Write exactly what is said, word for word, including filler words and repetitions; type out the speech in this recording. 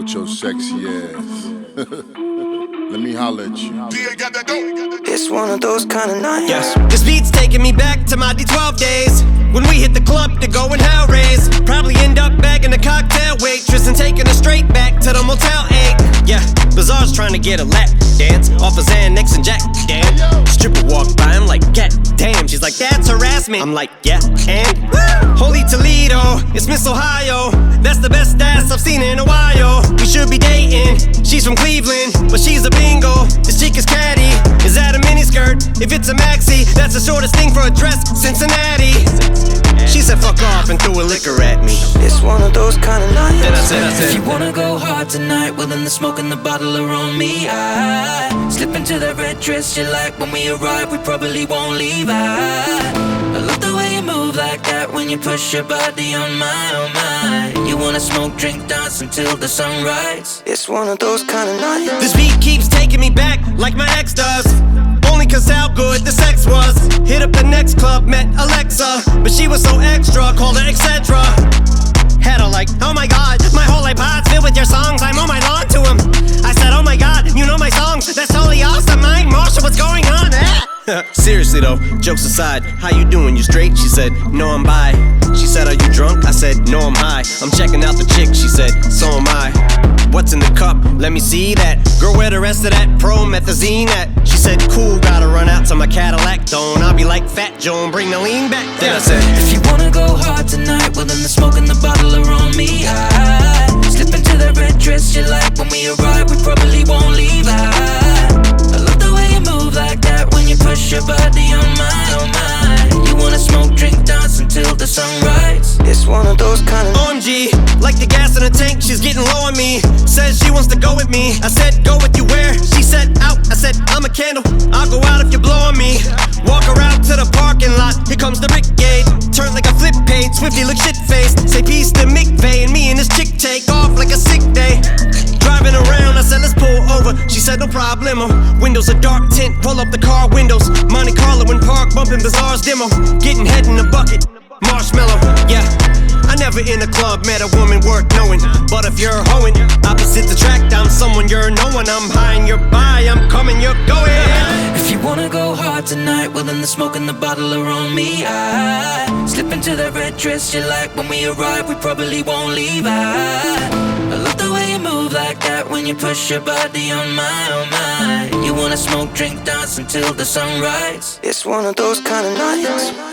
with your sexy ass. Let me holler at you. It's one of those kind of nights. Yes. This beat's taking me back to my D twelve days, when we hit the club to go and hell raise. Probably end up bagging a cocktail waitress and taking her straight back to the Motel eight. Yeah, Bizarre's trying to get a lap dance off of Xanax and Jack. Damn, stripper walked by, I'm like, God damn. She's like, that's harassment. I'm like, yeah, and woo! Holy Toledo, it's Miss Ohio. That's the best ass I've seen in a while. We should be dating. She's from Cleveland, but she's a bingo. This chick is catty. Is that a miniskirt? If it's a maxi, that's the shortest thing for a dress. Cincinnati. She said fuck off and threw a liquor at me. It's one of those kind of nights. Then I said, I said, if you wanna go hard tonight, well then the smoke and the bottle are on me. I slip into that red dress you like. When we arrive, we probably won't leave. I, I love the way you move like that when you push your body on my, on my. You wanna smoke, drink, dance until the sunrise. It's one of those kind of nights. this beat keeps taking me back like my ex does. Only cause how good the sex was. Hit up the next club, met Alexa, but she was so extra, called her et cetera. Had her like, oh my god, my whole iPod's filled with your songs. I'm on my lawn to him. I said, oh my god, you know my songs. That's totally awesome, Mike Marshall, what's going on? Ah. Seriously though, jokes aside, how you doing? You straight? She said, no, I'm bi. She said, are you drunk? I said, no, I'm high. I'm checking out the chick. She said, so am I. What's in the cup? Let me see that. Girl, where the rest of that promethazine at? She said, cool, gotta run out to my Cadillac. Don't I'll be like Fat Joan, bring the lean back. Then I said, if you wanna go hard tonight, well then the smoke and the bottle are on me. I slip into that red dress you like. When we arrive, we probably won't leave. I, I love the way you move like that when you push your body on my, on my. You wanna smoke, drink, dance until the sunrise. It's one of those kind of O M G, like the gas in the tank, she's getting low on me. Says she wants to go with me. I said, go with you where? She said, out. I said, I'm a candle. I'll go out if you blow on me. Walk her out to the parking lot. Here comes the brigade. Turn like a flip page. Swifty look shit-faced. Say peace to McVeigh. And me and this chick take off like a sick day. Driving around, I said, let's pull over. She said, no problemo. Windows are dark tint. Pull up the car windows. Monte Carlo in park. Bumping Bizarre's demo. Getting head in a bucket. Marshmallow, yeah. I never in a club met a woman worth knowing. But if you're hoeing, opposite attract, I'm someone you're knowing. I'm high and you're by, I'm coming, you're going. If you wanna go hard tonight, well then the smoke and the bottle are on me. I slip into that red dress you like. When we arrive, we probably won't leave. I, I love the way you move like that when you push your body on my, on my. You wanna smoke, drink, dance until the sunrise. It's one of those kind of nights.